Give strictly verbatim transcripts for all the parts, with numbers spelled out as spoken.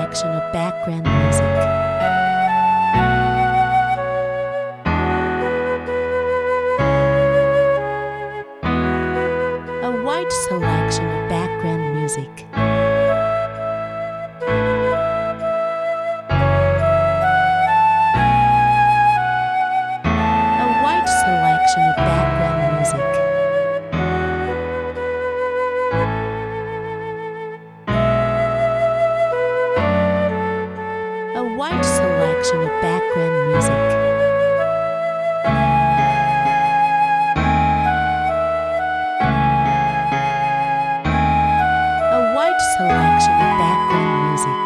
selection of background music. A wide selection of background music. A wide selection of background music. A wide selection of background music. A wide selection of background music.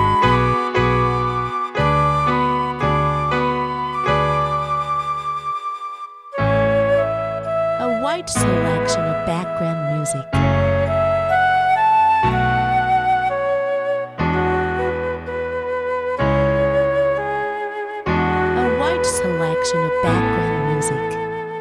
A wide selection of background music. A wide selection of background music.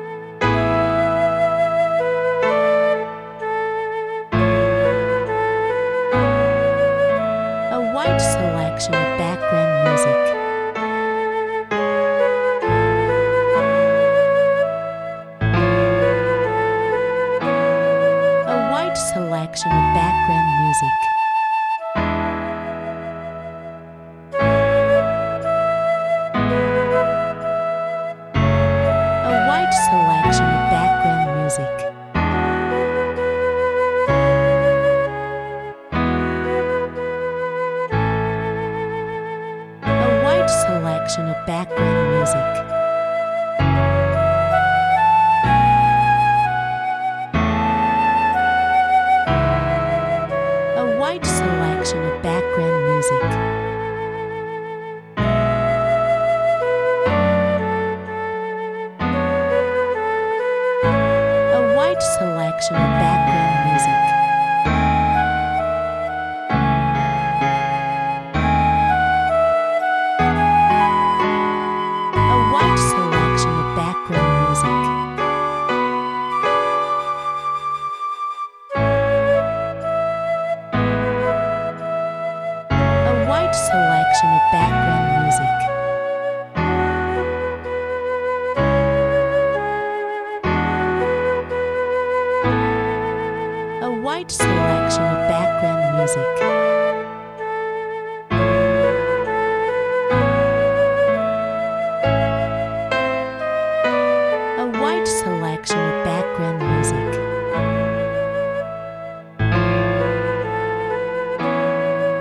A wide selection of background music. A wide selection of background music. A wide selection of background music. A wide selection of background music. A wide selection of background music. A wide selection of background music. A wide selection of background music. A wide selection of background music. A wide selection of background music. A wide selection of background music.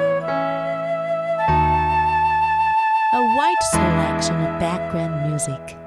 A wide selection of background music.